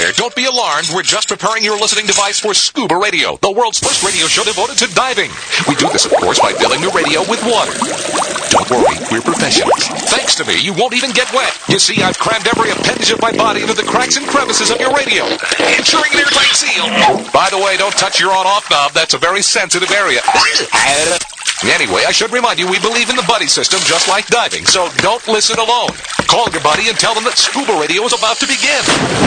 there. Don't be alarmed. We're just preparing your listening device for Scuba Radio, the world's first radio show devoted to diving. We do this, of course, by filling your radio with water. Don't worry, we're professionals. Thanks to me, you won't even get wet. You see, I've crammed every appendage of my body into the cracks and crevices of your radio, ensuring an airtight seal. By the way, don't touch your on-off knob. That's a very sensitive area. Anyway, I should remind you, we believe in the buddy system just like diving, so don't listen alone. Call your buddy and tell them that Scuba Radio is about to begin.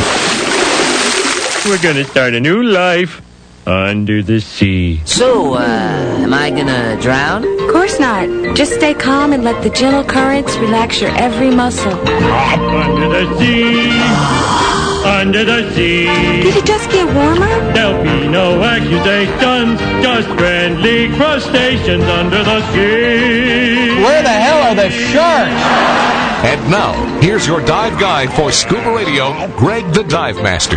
We're gonna start a new life under the sea. So, am I gonna drown? Of course not. Just stay calm and let the gentle currents relax your every muscle. Under the sea. Under the sea. Did it just get warmer? There'll be no accusations, just friendly crustaceans under the sea. Where the hell are the sharks? And now, here's your dive guide for Scuba Radio, Greg the Dive Master.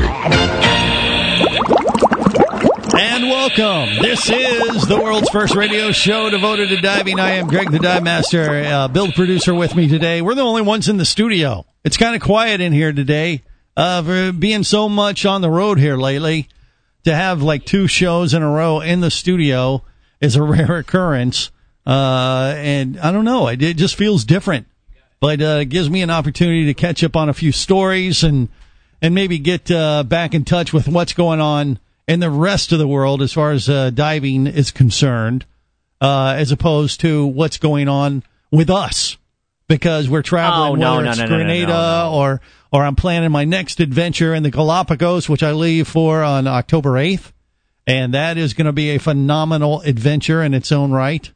And welcome. This is the world's first radio show devoted to diving. I am Greg the Dive Master, Bill the producer with me today. We're the only ones in the studio. It's kind of quiet in here today. For being so much on the road here lately, to have like 2 shows in a row in the studio is a rare occurrence. And I don't know, it just feels different. But it gives me an opportunity to catch up on a few stories and maybe get back in touch with what's going on in the rest of the world as far as diving is concerned, as opposed to what's going on with us. Because we're traveling, whether it's Grenada or I'm planning my next adventure in the Galapagos, which I leave for on October 8th. And that is going to be a phenomenal adventure in its own right.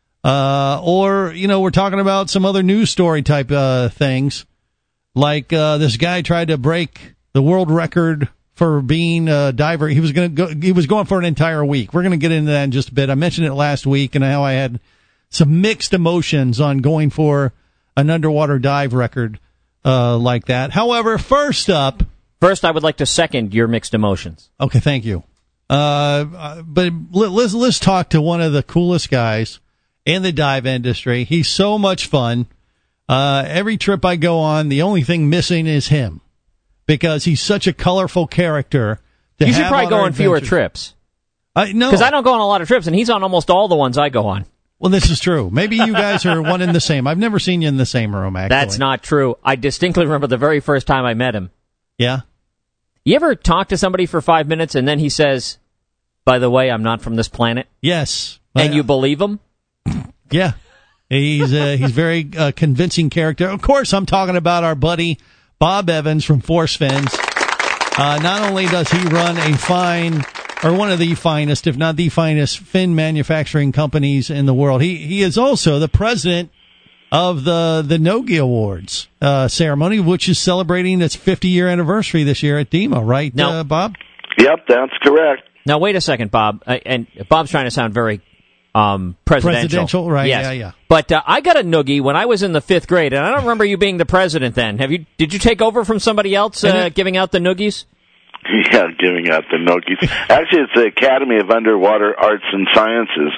Or, we're talking about some other news story type things. Like this guy tried to break the world record for being a diver. He was going for an entire week. We're going to get into that in just a bit. I mentioned it last week and how I had some mixed emotions on going for an underwater dive record like that. However, first, I would like to second your mixed emotions. Okay, thank you. But let's talk to one of the coolest guys in the dive industry. He's so much fun. Every trip I go on, the only thing missing is him because he's such a colorful character. You should probably go on fewer trips. No, because I don't go on a lot of trips, and he's on almost all the ones I go on. Well, this is true. Maybe you guys are one in the same. I've never seen you in the same room, actually. That's not true. I distinctly remember the very first time I met him. Yeah? You ever talk to somebody for 5 minutes and then he says, by the way, I'm not from this planet? Yes. And you believe him? Yeah. He's very convincing character. Of course, I'm talking about our buddy Bob Evans from Force Fins. Not only does he run one of the finest, if not the finest, fin manufacturing companies in the world. He is also the president of the Nogi Awards ceremony, which is celebrating its 50-year anniversary this year at DEMA, right, Bob? Yep, that's correct. Now, wait a second, Bob. And Bob's trying to sound very presidential. Right? Yes. Yeah. But I got a noogie when I was in the 5th grade, and I don't remember you being the president then. Did you take over from somebody else giving out the noogies? Yeah, giving out the Nokis. Actually, it's the Academy of Underwater Arts and Sciences.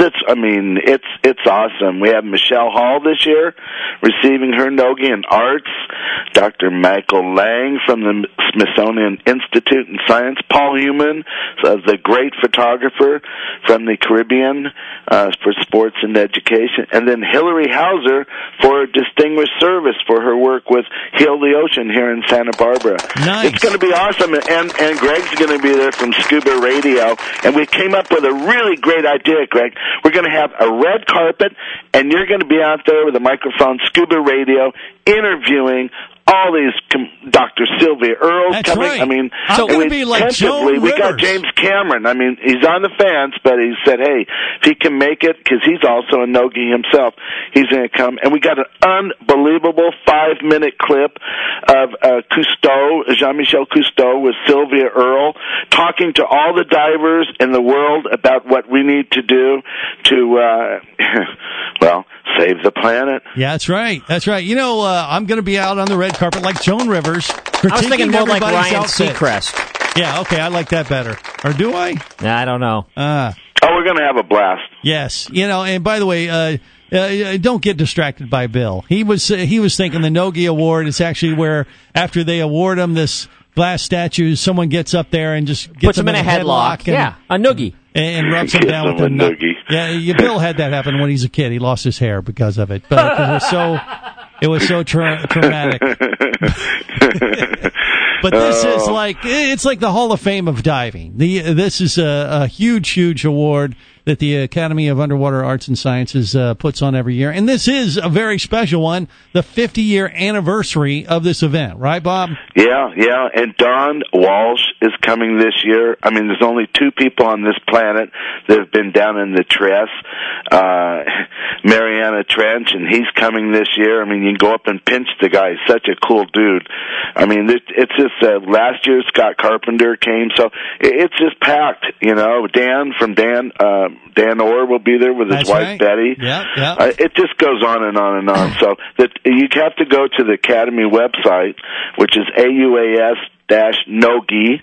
It's awesome. We have Michelle Hall this year receiving her Nogi in Arts. Dr. Michael Lang from the Smithsonian Institute in Science. Paul Heumann, the great photographer from the Caribbean for sports and education. And then Hillary Hauser for distinguished service for her work with Heal the Ocean here in Santa Barbara. Nice. It's going to be awesome. And Greg's going to be there from Scuba Radio. And we came up with a really great idea, Greg. We're going to have a red carpet, and you're going to be out there with a microphone, Scuba Radio, interviewing all these Dr. Sylvia Earle's That's coming. Right. I mean, I'm going to be like Joan Rivers. We got James Cameron. I mean, he's on the fence, but he said, hey, if he can make it, because he's also a Nogi himself, he's going to come. And we got an unbelievable 5-minute clip of Cousteau, Jean-Michel Cousteau with Sylvia Earle, talking to all the divers in the world about what we need to do to, save the planet. Yeah, that's right. That's right. I'm going to be out on the red carpet like Joan Rivers. I was thinking more like Ryan Seacrest. Yeah, okay, I like that better. Or do I? Nah, I don't know. We're going to have a blast. Yes. And by the way, don't get distracted by Bill. He was thinking the Nogi Award is actually where, after they award him this glass statues. Someone gets up there and just gets puts them in a headlock. And, a noogie. And rubs him down with a noogie. Yeah, Bill had that happen when he's a kid. He lost his hair because of it. But it was so traumatic. But this is it's like the Hall of Fame of diving. This is a huge award that the Academy of Underwater Arts and Sciences puts on every year. And this is a very special one, the 50-year anniversary of this event. Right, Bob? Yeah. And Don Walsh is coming this year. I mean, there's only 2 people on this planet that have been down in the Tress, Mariana Trench, and he's coming this year. I mean, you can go up and pinch the guy. He's such a cool dude. I mean, it's just last year Scott Carpenter came, so it's just packed, you know. Dan Orr will be there with his wife, Betty. Yeah. It just goes on and on and on. So you have to go to the Academy website, which is AUAS-NOGI,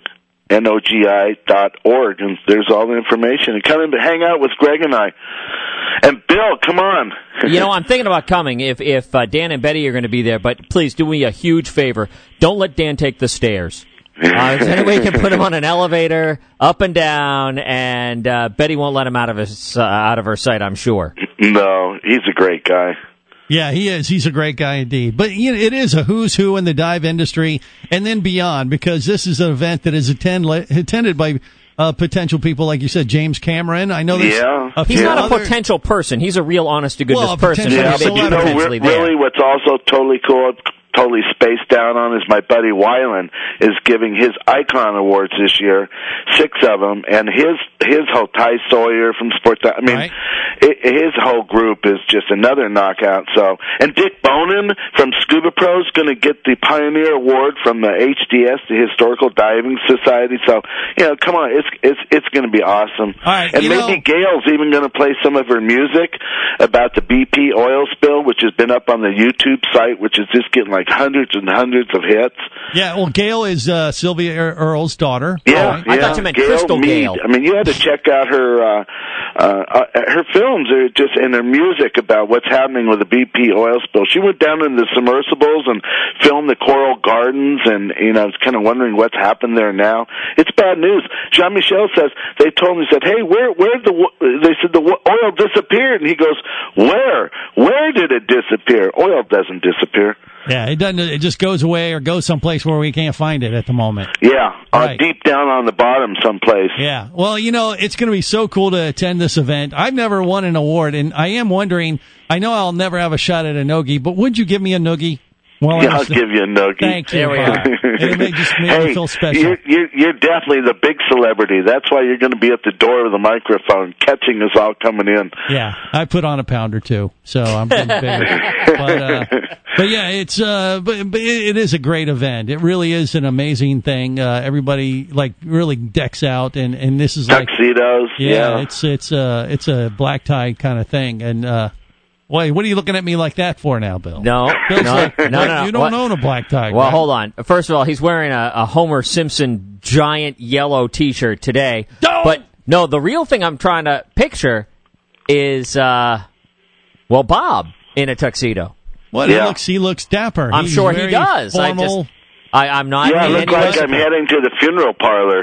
NOGI.org, and there's all the information. And come in to hang out with Greg and I. And Bill, come on. You know, I'm thinking about coming if Dan and Betty are going to be there, but please do me a huge favor. Don't let Dan take the stairs. Is there any way you can put him on an elevator, up and down, and Betty won't let him out of her sight, I'm sure. No, he's a great guy. Yeah, he is. He's a great guy indeed. But you know, it is a who's who in the dive industry and then beyond, because this is an event that is attended by potential people, like you said, James Cameron. I know there's he's not a potential person. He's a real honest-to-goodness person. Yeah, but you know, really what's also totally cool, totally spaced down on, is my buddy Weiland is giving his Icon Awards this year, 6 of them, and his whole Ty Sawyer from Sports. I mean, his whole group is just another knockout. So, and Dick Bonin from Scuba Pro is going to get the Pioneer Award from the HDS, the Historical Diving Society. So, you know, come on, it's going to be awesome. All right, and maybe Gail's even going to play some of her music about the BP oil spill, which has been up on the YouTube site, which is just getting like hundreds and hundreds of hits. Yeah, well, Gail is Sylvia Earle's daughter. Yeah, I thought you meant Crystal Gayle. I mean, you had to check out her films, are just in her music about what's happening with the BP oil spill. She went down into the submersibles and filmed the Coral Gardens, and you know, I was kind of wondering what's happened there now. It's bad news. Jean-Michel says they told him, he said, "Hey, where they said the oil disappeared," and he goes, "Where did it disappear? Oil doesn't disappear." Yeah, it doesn't. It just goes away or goes someplace where we can't find it at the moment. Yeah, right. Deep down on the bottom someplace. Yeah. Well, you know, it's going to be so cool to attend this event. I've never won an award, and I am wondering, I know I'll never have a shot at a noogie, but would you give me a noogie? Well, I'll give you a noogie. Thank you. There we are. It just made me feel special. You're definitely the big celebrity. That's why you're going to be at the door of the microphone, catching us all coming in. Yeah, I put on a pound or two, so I'm getting bigger. But yeah, it's but it is a great event. It really is an amazing thing. Everybody really decks out, and this is like tuxedos. Yeah. It's a black tie kind of thing, and. Wait, what are you looking at me like that for now, Bill? No. You don't own a black tie. Well, right? hold on. First of all, he's wearing a Homer Simpson giant yellow T-shirt today. No! But, no, the real thing I'm trying to picture is, Bob in a tuxedo. What? Yeah. He looks dapper. I'm He's sure he very does. Formal. I'm not. Yeah, I look like I'm heading to the funeral parlor.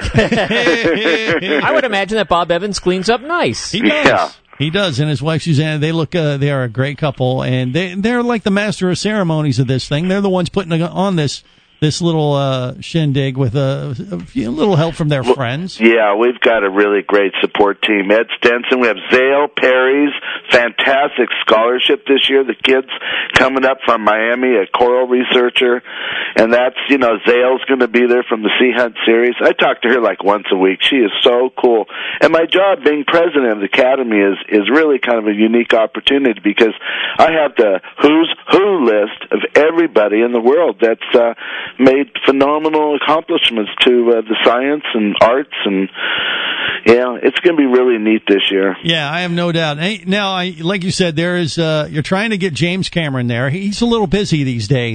I would imagine that Bob Evans cleans up nice. He does. Yeah. He does, and his wife Suzanne. They look. They are a great couple, and they're like the master of ceremonies of this thing. They're the ones putting on this little shindig with a little help from their friends. Yeah, we've got a really great support team. Ed Stenson, we have Zale Perry's fantastic scholarship this year. The kid's coming up from Miami, a coral researcher, and that's, Zale's going to be there from the Sea Hunt series. I talk to her like once a week. She is so cool. And my job being president of the Academy is really kind of a unique opportunity, because I have the who's who list of everybody in the world that's made phenomenal accomplishments to the science and arts, and it's going to be really neat this year. Yeah, I have no doubt. Hey, now, like you said, there is you're trying to get James Cameron there. He's a little busy these days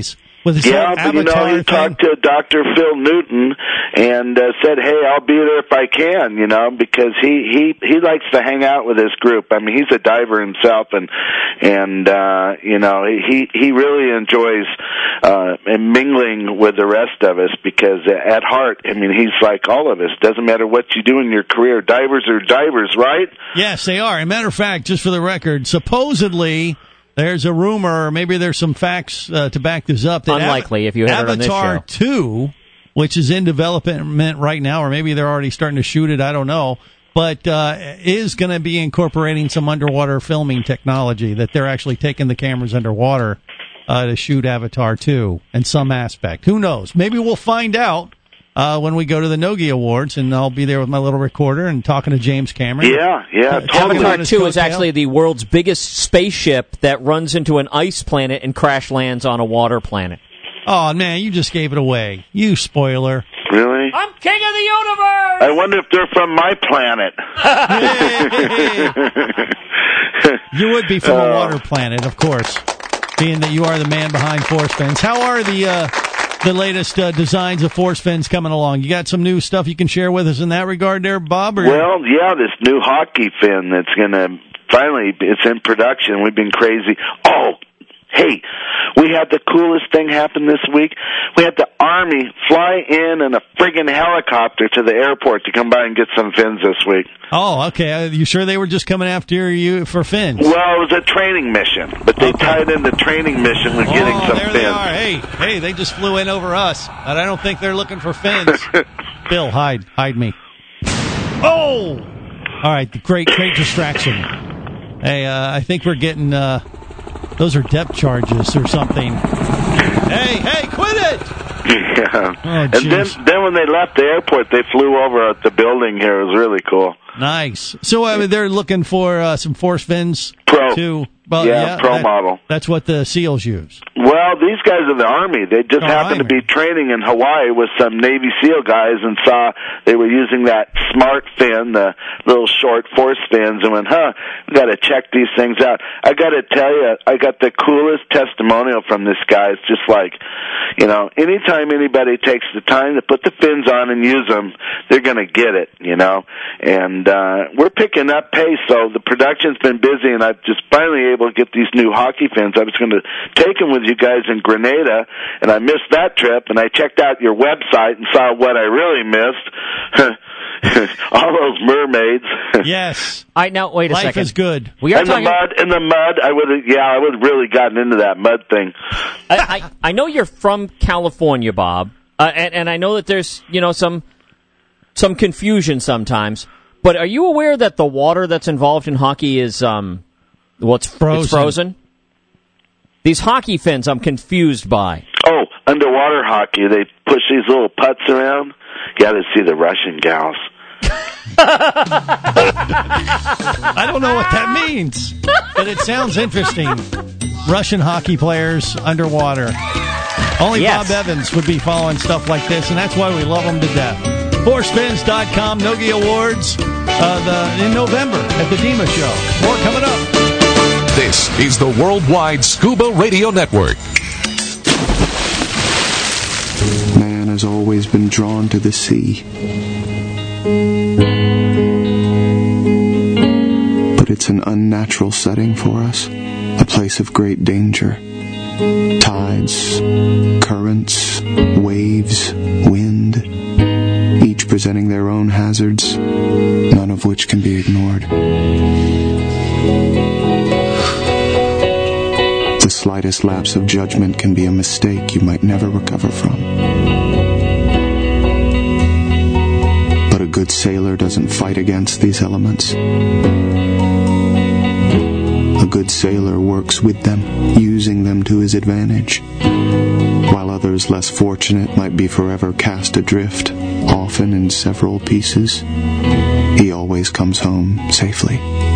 with his but you know, he talked to Dr. Phil Newton and said, "Hey, I'll be there if I can," you know, because he likes to hang out with his group. I mean, he's a diver himself, and you know, he really enjoys mingling with the rest of us, because at heart, I mean, he's like all of us. Doesn't matter what you do in your career, divers are divers, right? Yes, they are. As a matter of fact, just for the record, supposedly there's a rumor, or maybe there's some facts to back this up, that unlikely if you had it on this show. Avatar 2, which is in development right now, or maybe they're already starting to shoot it, I don't know, but is going to be incorporating some underwater filming technology, that they're actually taking the cameras underwater to shoot Avatar 2 in some aspect. Who knows? Maybe we'll find out when we go to the Nogi Awards, and I'll be there with my little recorder and talking to James Cameron. Yeah, totally. Avatar 2 is actually the world's biggest spaceship that runs into an ice planet and crash lands on a water planet. Oh, man, you just gave it away. You spoiler. Really? I'm king of the universe! I wonder if they're from my planet. You would be from a water planet, of course, being that you are the man behind Force Fins. How are the latest designs of Force Fins coming along? You got some new stuff you can share with us in that regard there, Bob? Well, yeah, this new hockey fin that's going to finally, it's in production. We've been crazy. Oh, hey, we had the coolest thing happen this week. We had the Army fly in a friggin' helicopter to the airport to come by and get some fins this week. Oh, okay. Are you sure they were just coming after you for fins? Well, it was a training mission, but they tied in the training mission with getting some there fins. They are. Hey, they just flew in over us, and I don't think they're looking for fins. Bill, hide me. Oh! All right, great distraction. Hey, I think we're getting... those are depth charges or something. Hey, quit it! Yeah. Oh, and then when they left the airport, they flew over at the building here. It was really cool. Nice. So they're looking for some Force Fins Pro. too. Pro model. That's what the SEALs use. Well, these guys are the Army. They just happened to be training in Hawaii with some Navy SEAL guys and saw they were using that smart fin, the little short Force fins, and went, we got to check these things out. I got to tell you, I got the coolest testimonial from this guy. It's just like, you know, anytime anybody takes the time to put the fins on and use them, they're going to get it, you know. And we're picking up pace, so the production's been busy, and I've just finally able to get these new hockey fins. I was going to take them with you guys in Grenada, and I missed that trip, and I checked out your website and saw what I really missed. All those mermaids. Yes. Now wait a second. Life is good. We are in the mud. I would have really gotten into that mud thing. I know you're from California, Bob, and I know that there's, you know, some confusion sometimes. But are you aware that the water that's involved in hockey is frozen? It's frozen. These hockey fins, I'm confused by. Oh, underwater hockey. They push these little putts around. You got to see the Russian gals. I don't know what that means, but it sounds interesting. Russian hockey players underwater. Only Bob Evans would be following stuff like this, and that's why we love them to death. ForceFins.com, Nogi Awards in November at the Dima Show. More coming up. This is the Worldwide Scuba Radio Network. Man has always been drawn to the sea. But it's an unnatural setting for us, a place of great danger. Tides, currents, waves, wind, each presenting their own hazards, none of which can be ignored. The slightest lapse of judgment can be a mistake you might never recover from. But a good sailor doesn't fight against these elements. A good sailor works with them, using them to his advantage, while others less fortunate might be forever cast adrift, often in several pieces. He always comes home safely.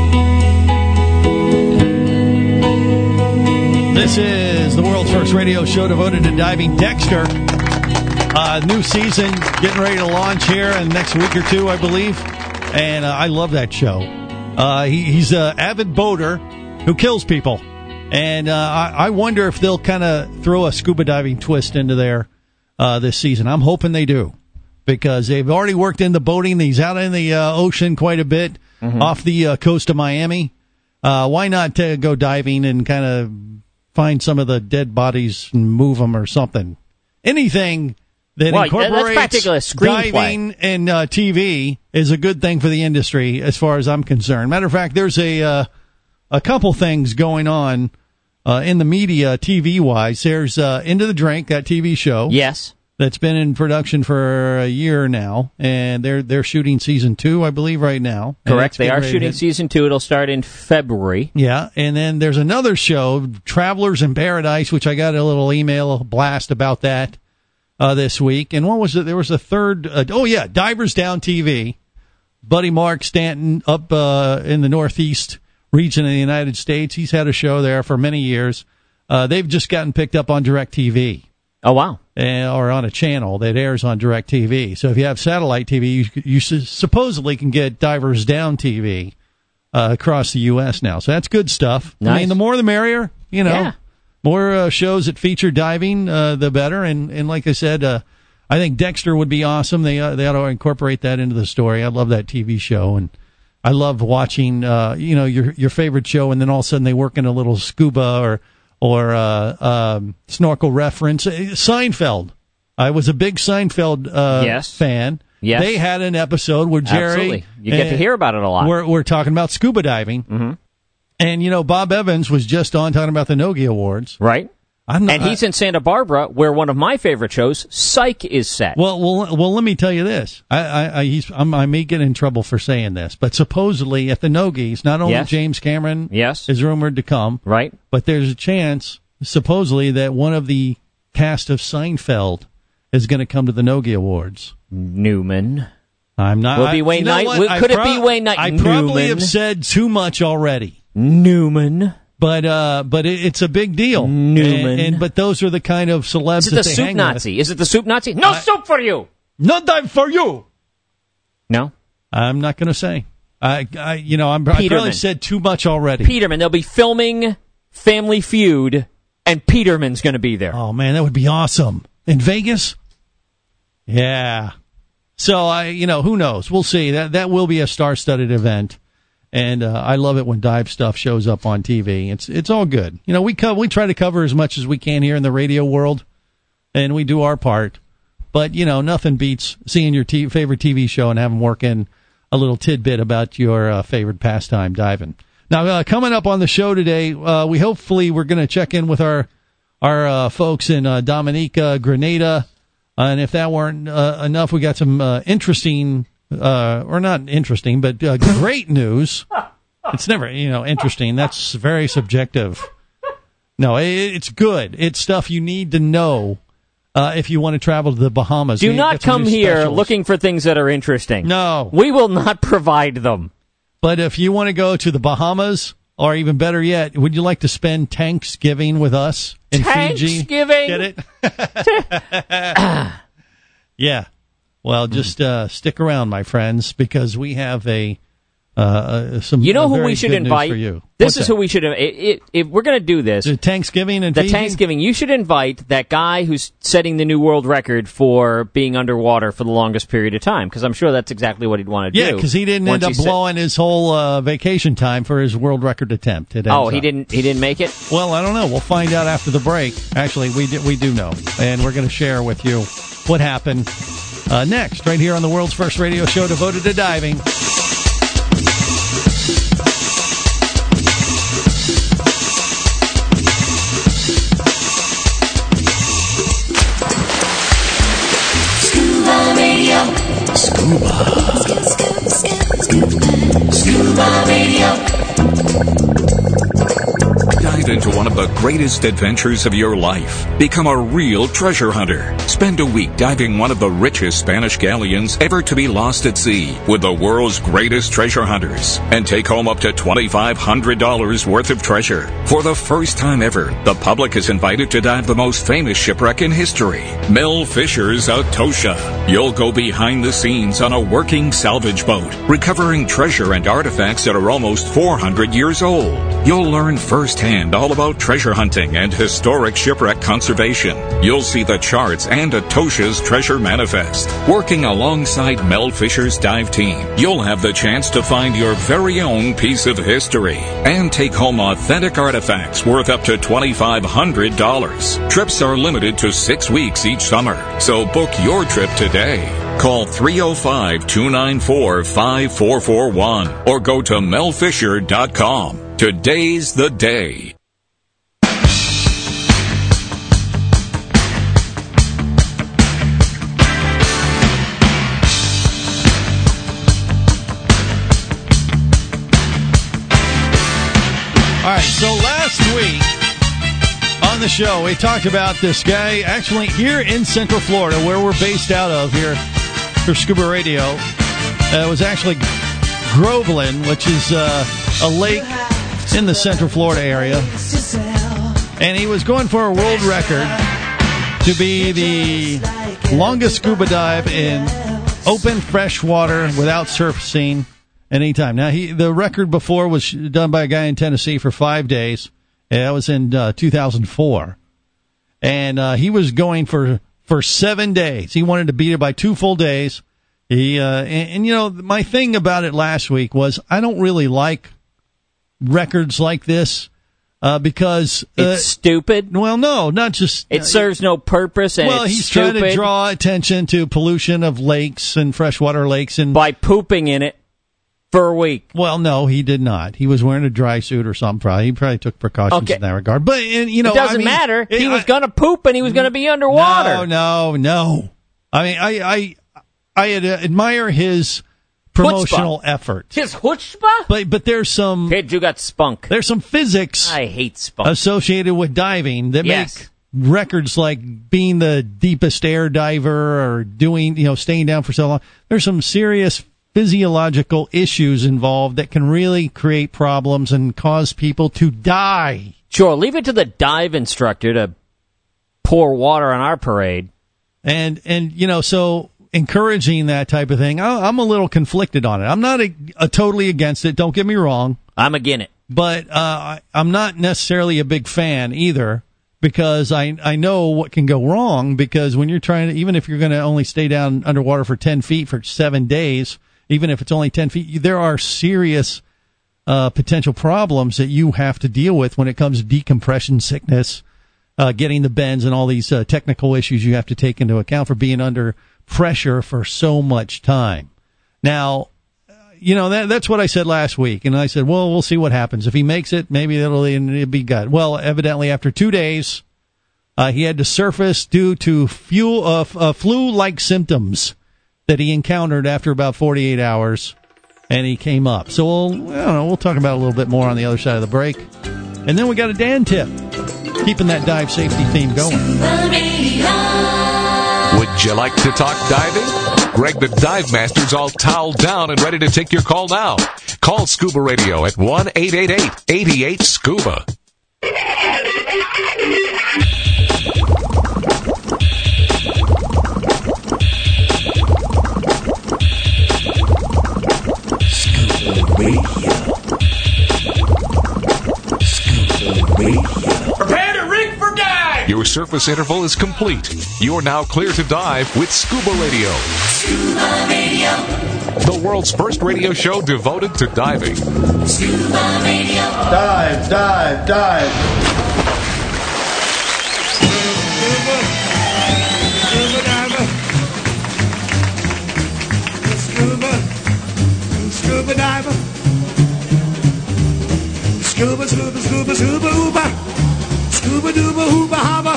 This is the world's first radio show devoted to diving. Dexter, new season getting ready to launch here in the next week or two, I believe. And I love that show. He's an avid boater who kills people. And I wonder if they'll kind of throw a scuba diving twist into there this season. I'm hoping they do, because they've already worked in the boating. He's out in the ocean quite a bit off the coast of Miami. Why not go diving and kind of find some of the dead bodies and move them or something? Anything that incorporates diving and TV is a good thing for the industry, as far as I'm concerned. Matter of fact, there's a couple things going on in the media, TV-wise. There's Into the Drink, that TV show. Yes. That's been in production for a year now, and they're shooting season 2, I believe, right now. Correct. They are shooting season 2. It'll start in February. Yeah, and then there's another show, Travelers in Paradise, which I got a little email blast about that this week. And what was it? There was a third. Divers Down TV. Buddy Mark Stanton up in the Northeast region of the United States. He's had a show there for many years. They've just gotten picked up on DirecTV. Oh, wow. Or on a channel that airs on DirecTV. So if you have satellite TV, you supposedly can get Divers Down TV across the U.S. now. So that's good stuff. Nice. I mean, the more the merrier, Yeah. More shows that feature diving, the better. And like I said, I think Dexter would be awesome. They ought to incorporate that into the story. I love that TV show, and I love watching, your favorite show, and then all of a sudden they work in a little scuba or snorkel reference. Seinfeld. I was a big Seinfeld fan. Yes. They had an episode where Jerry... Absolutely. You get to hear about it a lot. We're talking about scuba diving. Mm-hmm. And, Bob Evans was just on talking about the Nogi Awards. Right. He's in Santa Barbara, where one of my favorite shows, Psych, is set. Well, let me tell you this. I may get in trouble for saying this, but supposedly at the Nogis, not only James Cameron is rumored to come, right, but there's a chance, supposedly, that one of the cast of Seinfeld is going to come to the Nogi Awards. Newman. I'm not. Will be Wayne Knight? Could it be Wayne Knight? I probably have said too much already. Newman. But it's a big deal. Newman. But those are the kind of celebs Is it the soup Nazi? Is it the soup Nazi? No soup for you! No dive for you! No? I'm not going to say. I probably said too much already. Peterman. They'll be filming Family Feud, and Peterman's going to be there. Oh, man, that would be awesome. In Vegas? Yeah. So, who knows? We'll see. That will be a star-studded event. And I love it when dive stuff shows up on TV. It's all good. We try to cover as much as we can here in the radio world, and we do our part. But, nothing beats seeing your favorite TV show and having work in a little tidbit about your favorite pastime, diving. Now, coming up on the show today, we're going to check in with our folks in Dominica, Grenada. And if that weren't enough, we got some interesting... or not interesting, but great news. It's never, interesting. That's very subjective. No, it's good. It's stuff you need to know if you want to travel to the Bahamas. Do not come here looking for things that are interesting. No. We will not provide them. But if you want to go to the Bahamas, or even better yet, would you like to spend Thanksgiving with us in Fiji? Thanksgiving? Get it? Yeah. Well, just stick around, my friends, because we have some. You know who we should invite? For you. This is who we should. If we're going to do this, the Thanksgiving and Thanksgiving, you should invite that guy who's setting the new world record for being underwater for the longest period of time, because I'm sure that's exactly what he'd want to do. Yeah, because he didn't end up blowing his whole vacation time for his world record attempt. He didn't make it. Well, I don't know. We'll find out after the break. Actually, we do know, and we're going to share with you what happened. Next, right here on the world's first radio show devoted to diving. Scuba Radio. Scuba Radio. Dive into one of the greatest adventures of your life. Become a real treasure hunter. Spend a week diving one of the richest Spanish galleons ever to be lost at sea with the world's greatest treasure hunters, and take home up to $2,500 worth of treasure. For the first time ever, the public is invited to dive the most famous shipwreck in history, Mel Fisher's Atosha. You'll go behind the scenes on a working salvage boat, recovering treasure and artifacts that are almost 400 years old. You'll learn firsthand all about treasure hunting and historic shipwreck conservation. You'll see the charts and Atosha's treasure manifest. Working alongside Mel Fisher's dive team, you'll have the chance to find your very own piece of history and take home authentic artifacts worth up to $2,500. Trips are limited to 6 weeks each summer, so book your trip today. Call 305-294-5441 or go to melfisher.com. Today's the day. All right, so last week on the show, we talked about this guy actually here in Central Florida, where we're based out of here for Scuba Radio. It was actually Groveland, which is a lake in the Central Florida area. And he was going for a world record to be the longest scuba dive in open fresh water without surfacing anytime. Now, the record before was done by a guy in Tennessee for 5 days. That was in 2004. And he was going for 7 days. He wanted to beat it by 2 full days. And you know, my thing about it last week was I don't really like records like this because it's stupid. Well, no, not just it serves no purpose. And well, it's he's stupid. trying to draw attention to pollution of lakes and freshwater lakes, and by pooping in it for a week. Well, no, he did not. He was wearing a dry suit or something. He probably took precautions in that regard. But you know, it doesn't matter. He was going to poop and he was going to be underwater. No. I mean, I admire his promotional effort. His chutzpah? But there's some... Kid, you got spunk. There's some physics... I hate spunk. ...associated with diving that make records like being the deepest air diver or doing, staying down for so long. There's some serious physiological issues involved that can really create problems and cause people to die. Sure, leave it to the dive instructor to pour water on our parade. And so... encouraging that type of thing, I'm a little conflicted on it. I'm not totally against it, don't get me wrong. I'm against it. But I'm not necessarily a big fan either, because I know what can go wrong, because when you're trying to, even if you're going to only stay down underwater for 10 feet for 7 days, even if it's only 10 feet, there are serious potential problems that you have to deal with when it comes to decompression sickness, getting the bends and all these technical issues you have to take into account for being under pressure for so much time. Now, that's what I said last week, and I said, well, we'll see what happens. If he makes it, maybe it'll be good. Well, evidently, after 2 days, he had to surface due to flu-like symptoms that he encountered after about 48 hours, and he came up. So we'll talk about it a little bit more on the other side of the break. And then we got a Dan tip, keeping that dive safety theme going. Would you like to talk diving? Greg the Dive Master's all toweled down and ready to take your call now. Call Scuba Radio at 1-888-88-SCUBA. Scuba Radio. Scuba Radio. Prepare to rig for dive! Your surface interval is complete. You are now clear to dive with Scuba Radio. Scuba Radio. The world's first radio show devoted to diving. Scuba Radio. Dive, dive, dive. Scuba diver. Scuba diver. Scuba, scuba, scuba, scuba, uba. Scuba dooba hooba haba.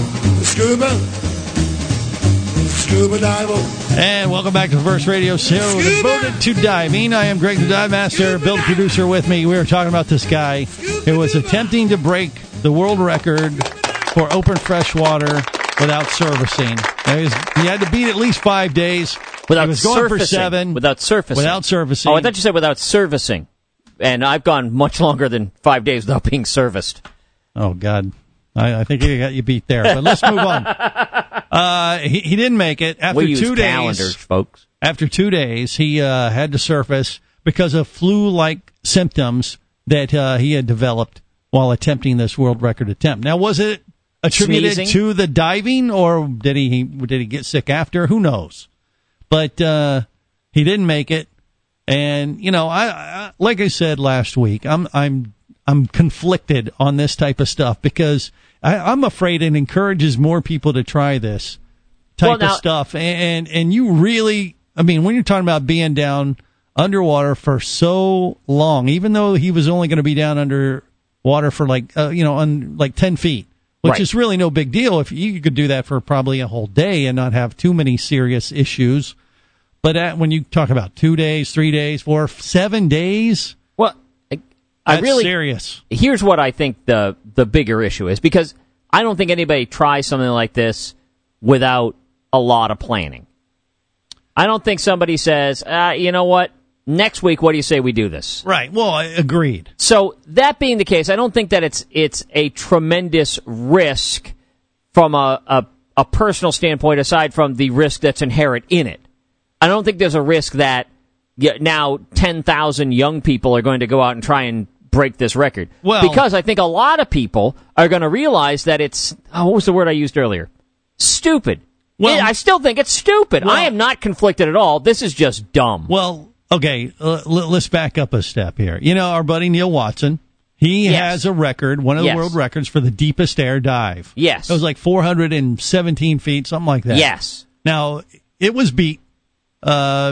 Scuba diver. And welcome back to the first radio show devoted to diving. I am Greg the Dive Master, Bill the producer with me. We were talking about this guy who was attempting to break the world record for open freshwater without servicing. He had to beat at least 5 days. Without he was going surfacing. for 7. Without surfacing. Without surfacing. Oh, I thought you said without servicing. And I've gone much longer than 5 days without being serviced. Oh, God. I think he got you beat there. But let's move on. He didn't make it. After we use 2 days, calendars, folks. After 2 days, he had to surface because of flu-like symptoms that he had developed while attempting this world record attempt. Now, was it attributed Sneezing? to the diving, or did he get sick after? Who knows? But he didn't make it, and I like I said last week, I'm conflicted on this type of stuff because I'm afraid it encourages more people to try this type of stuff, and you really, I mean, when you're talking about being down underwater for so long, even though he was only going to be down underwater for like 10 feet. Which is really no big deal if you could do that for probably a whole day and not have too many serious issues. But when you talk about 2 days, 3 days, 4, 7 days, well, that's serious. Here's what I think the bigger issue is, because I don't think anybody tries something like this without a lot of planning. I don't think somebody says, you know what? Next week, what do you say we do this? Right. Well, I agreed. So that being the case, I don't think that it's a tremendous risk from a personal standpoint, aside from the risk that's inherent in it. I don't think there's a risk that now 10,000 young people are going to go out and try and break this record. Well, because I think a lot of people are going to realize that it's, what was the word I used earlier? Stupid. Well, I still think it's stupid. Well, I am not conflicted at all. This is just dumb. Well, okay, let's back up a step here. Our buddy Neil Watson, he has a record, one of the world records for the deepest air dive. Yes. It was like 417 feet, something like that. Yes. Now, it was beat by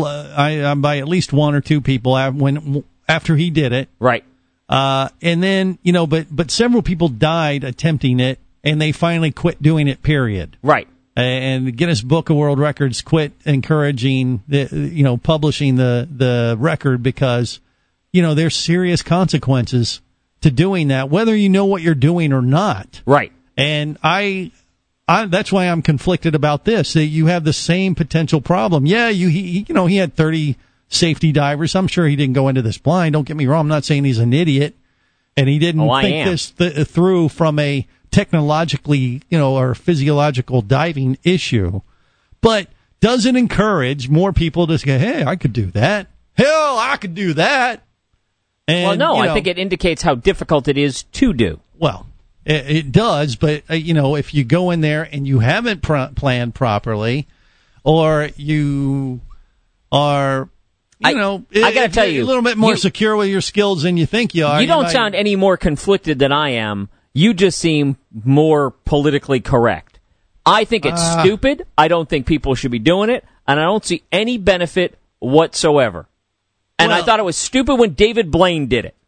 at least one or two people after he did it. Right. And then, but several people died attempting it, and they finally quit doing it, period. Right. And the Guinness Book of World Records quit encouraging publishing the record because, there's serious consequences to doing that, whether you know what you're doing or not. Right. And I that's why I'm conflicted about this. That you have the same potential problem. Yeah, he had 30 safety divers. I'm sure he didn't go into this blind. Don't get me wrong. I'm not saying he's an idiot, and he didn't think this through from a technologically, or physiological diving issue, but does it encourage more people to say, hey, I could do that. Hell, I could do that. And, I think it indicates how difficult it is to do. Well, it does, but, if you go in there and you haven't planned properly, or you are, I got to tell you, a little bit more secure with your skills than you think you are. You don't sound any more conflicted than I am. You just seem more politically correct. I think it's stupid. I don't think people should be doing it, and I don't see any benefit whatsoever. And I thought it was stupid when David Blaine did it.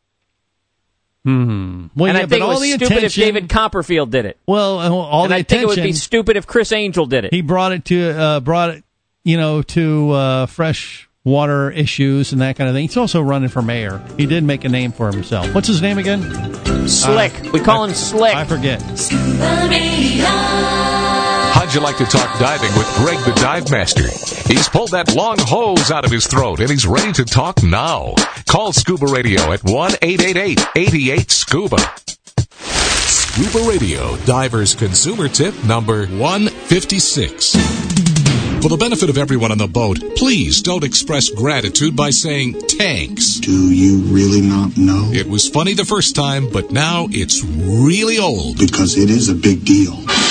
Well, and I think it was stupid if David Copperfield did it. Well, and I think it would be stupid if Chris Angel did it. He brought it to fresh water issues and that kind of thing. He's also running for mayor. He did make a name for himself. What's his name again? Slick. We call him Slick. I forget. How'd you like to talk diving with Greg the Dive Master? He's pulled that long hose out of his throat and he's ready to talk now. Call Scuba Radio at 1-888-88-SCUBA. Scuba Radio Divers Consumer Tip number 156. For the benefit of everyone on the boat, please don't express gratitude by saying thanks. Do you really not know? It was funny the first time, but now it's really old. Because it is a big deal.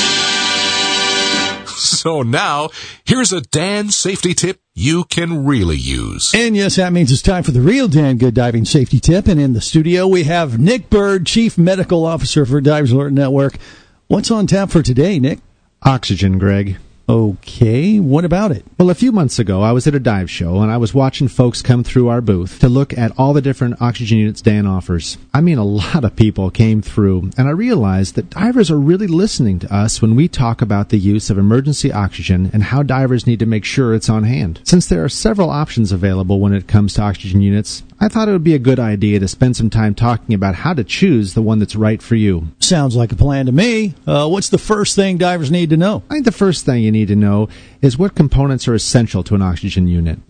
So now, here's a Dan safety tip you can really use. And yes, that means it's time for the real Dan Good Diving Safety Tip. And in the studio, we have Nick Bird, Chief Medical Officer for Divers Alert Network. What's on tap for today, Nick? Oxygen, Greg. Okay, what about it? Well, a few months ago, I was at a dive show, and I was watching folks come through our booth to look at all the different oxygen units Dan offers. I mean, a lot of people came through, and I realized that divers are really listening to us when we talk about the use of emergency oxygen and how divers need to make sure it's on hand. Since there are several options available when it comes to oxygen units, I thought it would be a good idea to spend some time talking about how to choose the one that's right for you. Sounds like a plan to me. What's the first thing divers need to know? I think the first thing you need to know is what components are essential to an oxygen unit, like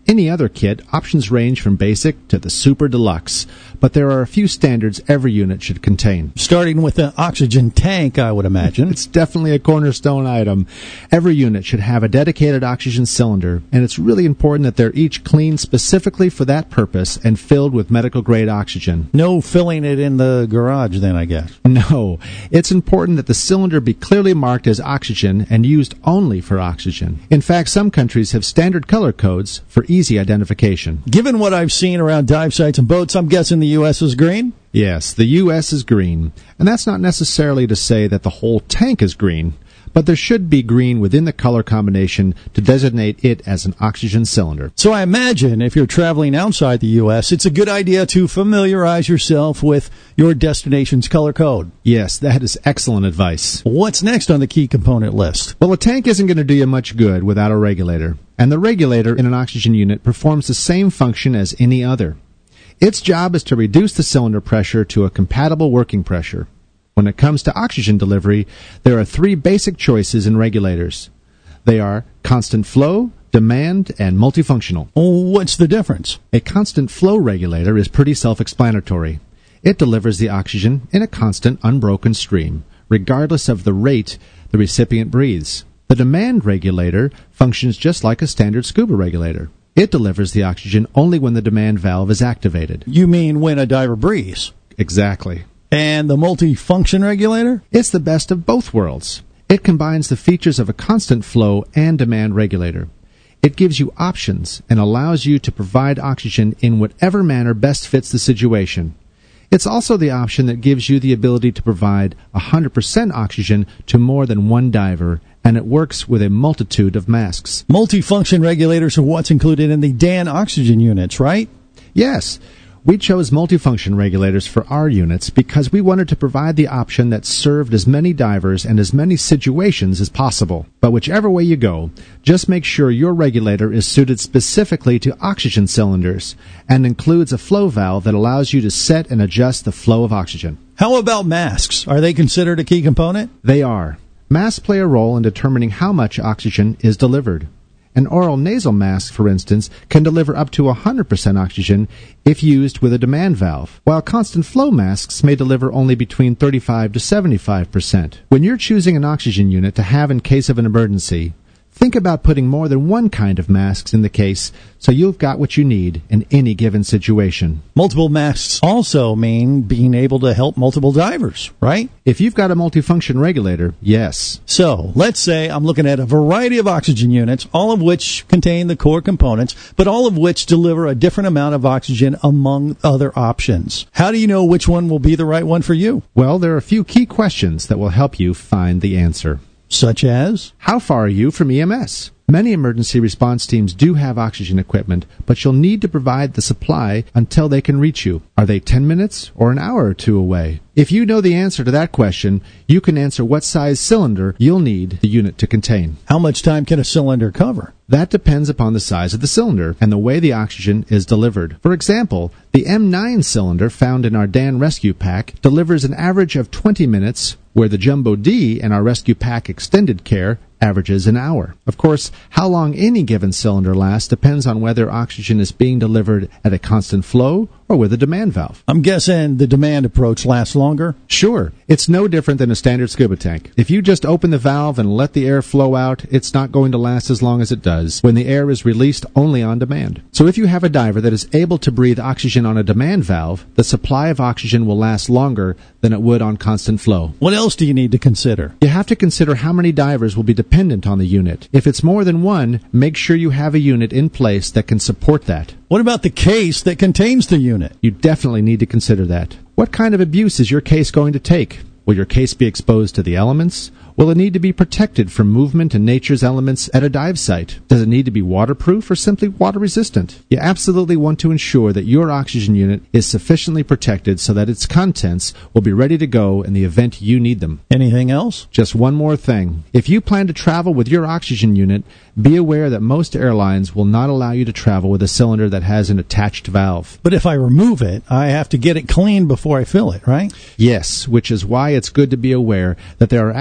any other kit, options range from basic to the super deluxe, but there are a few standards every unit should contain. Starting with the oxygen tank, I would imagine. It's definitely a cornerstone item. Every unit should have a dedicated oxygen cylinder, and it's really important that they're each cleaned specifically for that purpose and filled with medical-grade oxygen. No filling it in the garage, then, I guess. No. It's important that the cylinder be clearly marked as oxygen and used only for oxygen. In fact, some countries have standard color codes for easy identification. Given what I've seen around dive sites and boats, I'm guessing the U.S. is green? Yes, the U.S. is green. And that's not necessarily to say that the whole tank is green, but there should be green within the color combination to designate it as an oxygen cylinder. So I imagine if you're traveling outside the U.S., it's a good idea to familiarize yourself with your destination's color code. Yes, that is excellent advice. What's next on the key component list? Well, a tank isn't going to do you much good without a regulator. And the regulator in an oxygen unit performs the same function as any other. Its job is to reduce the cylinder pressure to a compatible working pressure. When it comes to oxygen delivery, there are three basic choices in regulators. They are constant flow, demand, and multifunctional. What's the difference? A constant flow regulator is pretty self-explanatory. It delivers the oxygen in a constant, unbroken stream, regardless of the rate the recipient breathes. The demand regulator functions just like a standard scuba regulator. It delivers the oxygen only when the demand valve is activated. You mean when a diver breathes? Exactly. And the multifunction regulator? It's the best of both worlds. It combines the features of a constant flow and demand regulator. It gives you options and allows you to provide oxygen in whatever manner best fits the situation. It's also the option that gives you the ability to provide 100% oxygen to more than one diver, and it works with a multitude of masks. Multifunction regulators are what's included in the DAN oxygen units, right? Yes. We chose multifunction regulators for our units because we wanted to provide the option that served as many divers and as many situations as possible. But whichever way you go, just make sure your regulator is suited specifically to oxygen cylinders and includes a flow valve that allows you to set and adjust the flow of oxygen. How about masks? Are they considered a key component? They are. Masks play a role in determining how much oxygen is delivered. An oral nasal mask, for instance, can deliver up to 100% oxygen if used with a demand valve, while constant flow masks may deliver only between 35 to 75%. When you're choosing an oxygen unit to have in case of an emergency, think about putting more than one kind of masks in the case so you've got what you need in any given situation. Multiple masks also mean being able to help multiple divers, right? If you've got a multifunction regulator, yes. So, let's say I'm looking at a variety of oxygen units, all of which contain the core components, but all of which deliver a different amount of oxygen among other options. How do you know which one will be the right one for you? Well, there are a few key questions that will help you find the answer. Such as? How far are you from EMS? Many emergency response teams do have oxygen equipment, but you'll need to provide the supply until they can reach you. Are they 10 minutes or an hour or two away? If you know the answer to that question, you can answer what size cylinder you'll need the unit to contain. How much time can a cylinder cover? That depends upon the size of the cylinder and the way the oxygen is delivered. For example, the M9 cylinder found in our DAN Rescue Pack delivers an average of 20 minutes, where the Jumbo D in our Rescue Pack Extended Care averages an hour. Of course, how long any given cylinder lasts depends on whether oxygen is being delivered at a constant flow or with a demand valve. I'm guessing the demand approach lasts longer? Sure. It's no different than a standard scuba tank. If you just open the valve and let the air flow out, it's not going to last as long as it does when the air is released only on demand. So if you have a diver that is able to breathe oxygen on a demand valve, the supply of oxygen will last longer than it would on constant flow. What else do you need to consider? You have to consider how many divers will be dependent on the unit. If it's more than one, make sure you have a unit in place that can support that. What about the case that contains the unit? You definitely need to consider that. What kind of abuse is your case going to take? Will your case be exposed to the elements? Will it need to be protected from movement and nature's elements at a dive site? Does it need to be waterproof or simply water resistant? You absolutely want to ensure that your oxygen unit is sufficiently protected so that its contents will be ready to go in the event you need them. Anything else? Just one more thing. If you plan to travel with your oxygen unit, be aware that most airlines will not allow you to travel with a cylinder that has an attached valve. But if I remove it, I have to get it cleaned before I fill it, right? Yes, which is why it's good to be aware that there are actually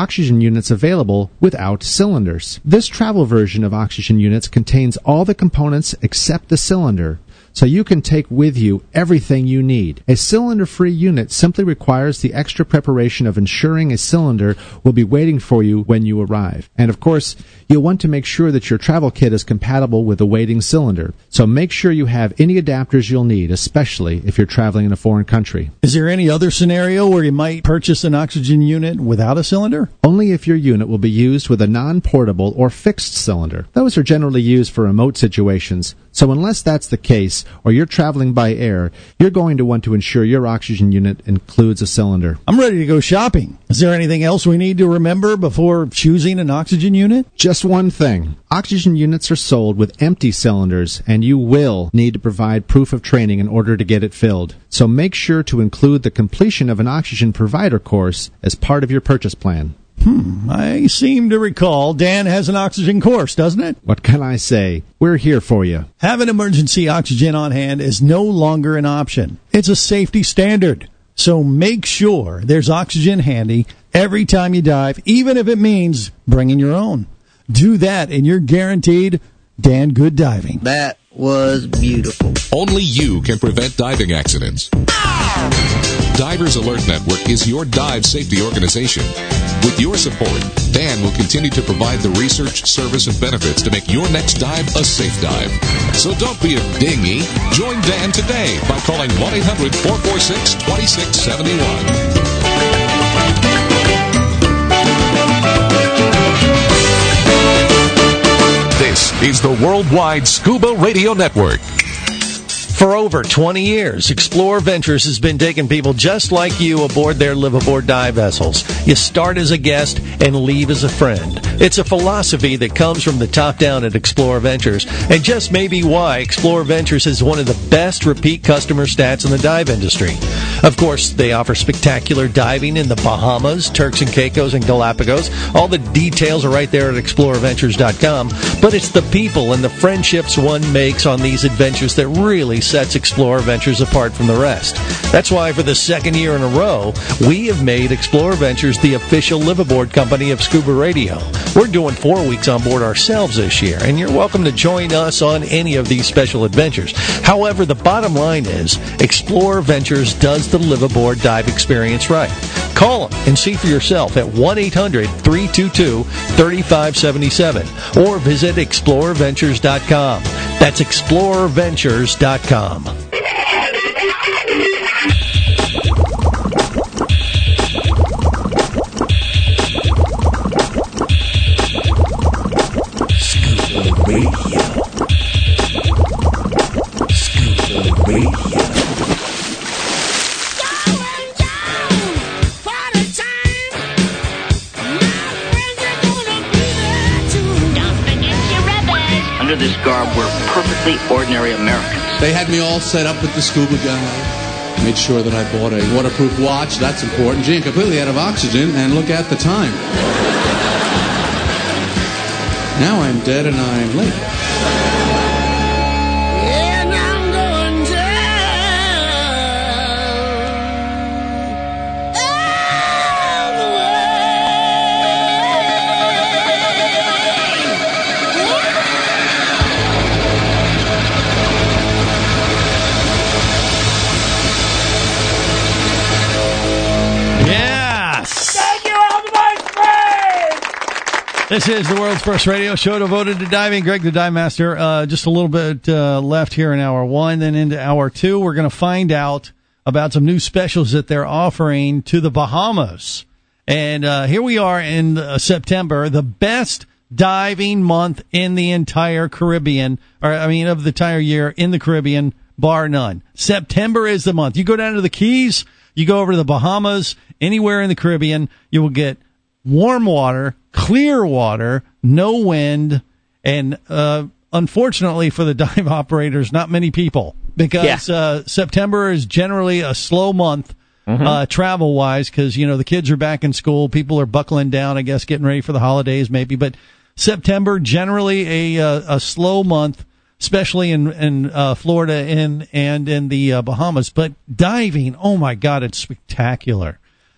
oxygen units available without cylinders. This travel version of oxygen units contains all the components except the cylinder, so you can take with you everything you need. A cylinder-free unit simply requires the extra preparation of ensuring a cylinder will be waiting for you when you arrive. And of course, you'll want to make sure that your travel kit is compatible with the waiting cylinder. So make sure you have any adapters you'll need, especially if you're traveling in a foreign country. Is there any other scenario where you might purchase an oxygen unit without a cylinder? Only if your unit will be used with a non-portable or fixed cylinder. Those are generally used for remote situations. So unless that's the case, or you're traveling by air, you're going to want to ensure your oxygen unit includes a cylinder. I'm ready to go shopping. Is there anything else we need to remember before choosing an oxygen unit? Just one thing. Oxygen units are sold with empty cylinders, and you will need to provide proof of training in order to get it filled. So make sure to include the completion of an oxygen provider course as part of your purchase plan. I seem to recall Dan has an oxygen course, doesn't it? What can I say? We're here for you. Having emergency oxygen on hand is no longer an option. It's a safety standard. So make sure there's oxygen handy every time you dive, even if it means bringing your own. Do that and you're guaranteed Dan good diving. That was beautiful. Only you can prevent diving accidents. Divers Alert Network is your dive safety organization. With your support, Dan will continue to provide the research, service, and benefits to make your next dive a safe dive. So don't be a dinghy. Join Dan today by calling 1-800-446-2671. This is the Worldwide Scuba Radio Network. For over 20 years, Explore Ventures has been taking people just like you aboard their live-aboard dive vessels. You start as a guest and leave as a friend. It's a philosophy that comes from the top down at Explore Ventures, and just may be why Explore Ventures is one of the best repeat customer stats in the dive industry. Of course, they offer spectacular diving in the Bahamas, Turks and Caicos, and Galapagos. All the details are right there at exploreventures.com, but it's the people and the friendships one makes on these adventures that really sets Explorer Ventures apart from the rest. That's why for the second year in a row, we have made Explorer Ventures the official live-aboard company of Scuba Radio. We're doing 4 weeks on board ourselves this year, and you're welcome to join us on any of these special adventures. However, the bottom line is, Explorer Ventures does the live-aboard dive experience right. Call them and see for yourself at 1-800-322-3577 or visit explorerventures.com. That's explorerventures.com. Scuba Radio. Scuba Radio. Under this garb, we're perfectly ordinary Americans. They had me all set up with the scuba guy. Made sure that I bought a waterproof watch. That's important. Gee, I'm completely out of oxygen, and look at the time. Now I'm dead and I'm late. And I'm going down all the way. Yes! Thank you all my friends! This is the world's first radio show devoted to diving. Greg the Dive Master. Just a little bit left here in hour one, then into hour two. We're going to find out about some new specials that they're offering to the Bahamas. And here we are in September, the best diving month in the entire Caribbean, of the entire year in the Caribbean, bar none. September is the month. You go down to the Keys, you go over to the Bahamas, anywhere in the Caribbean, you will get warm water, clear water, no wind, and unfortunately for the dive operators, not many people, because September is generally a slow month travel-wise, because, the kids are back in school, people are buckling down, I guess, getting ready for the holidays maybe, but September, generally a slow month, especially in Florida and in the Bahamas. But diving, oh my God, it's spectacular.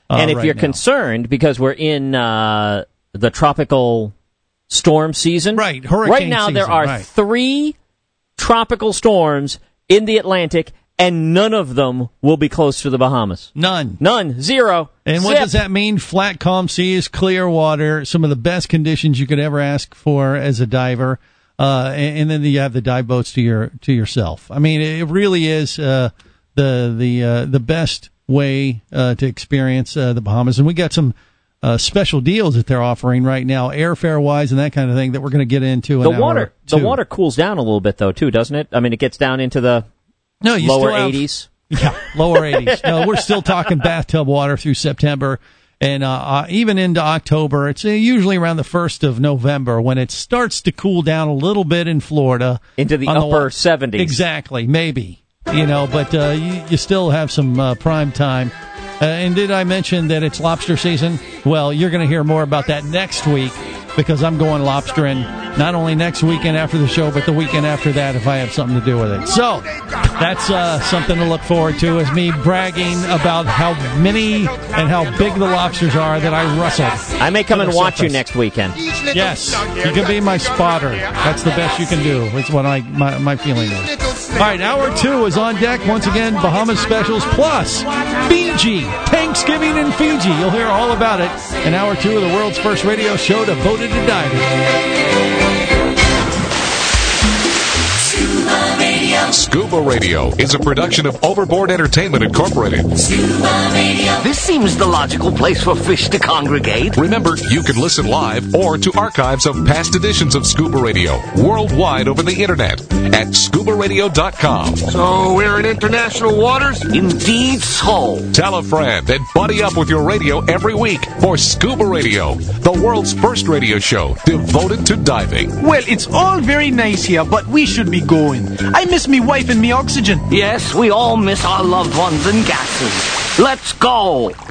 And if right you're now. concerned, because we're in the tropical storm season. Right, hurricane right now there season, are right. 3 tropical storms in the Atlantic, and none of them will be close to the Bahamas. None. 0. And what Zip. does that mean? Flat, calm seas, clear water, some of the best conditions you could ever ask for as a diver. And then you have the dive boats to yourself. I mean, it really is the best way to experience the Bahamas. And we got some special deals that they're offering right now, airfare wise and that kind of thing, that we're going to get into. The water cools down a little bit though too, doesn't it? I mean, it gets down into the lower still have, 80s. Yeah, lower 80s. No, we're still talking bathtub water through September. And even into October. It's usually around the 1st of November when it starts to cool down a little bit in Florida. Into the upper 70s. Exactly, maybe. But you still have some prime time. And did I mention that it's lobster season? Well, you're going to hear more about that next week, because I'm going lobstering not only next weekend after the show, but the weekend after that if I have something to do with it. So that's something to look forward to, is me bragging about how many and how big the lobsters are that I rustled. I may come and watch you next weekend. Yes, you can be my spotter. That's the best you can do. It's what my feeling is. All right, hour 2 is on deck. Once again, Bahamas specials plus Fiji, Thanksgiving in Fiji. You'll hear all about it in hour 2 of the world's first radio show devoted to diving. Scuba Radio is a production of Overboard Entertainment Incorporated. This seems the logical place for fish to congregate. Remember, you can listen live or to archives of past editions of Scuba Radio worldwide over the internet at scubaradio.com. So we're in international waters? Indeed so. Tell a friend and buddy up with your radio every week for Scuba Radio, the world's first radio show devoted to diving. Well, it's all very nice here, but we should be going. I miss me wife and me oxygen. Yes, we all miss our loved ones and gases. Let's go.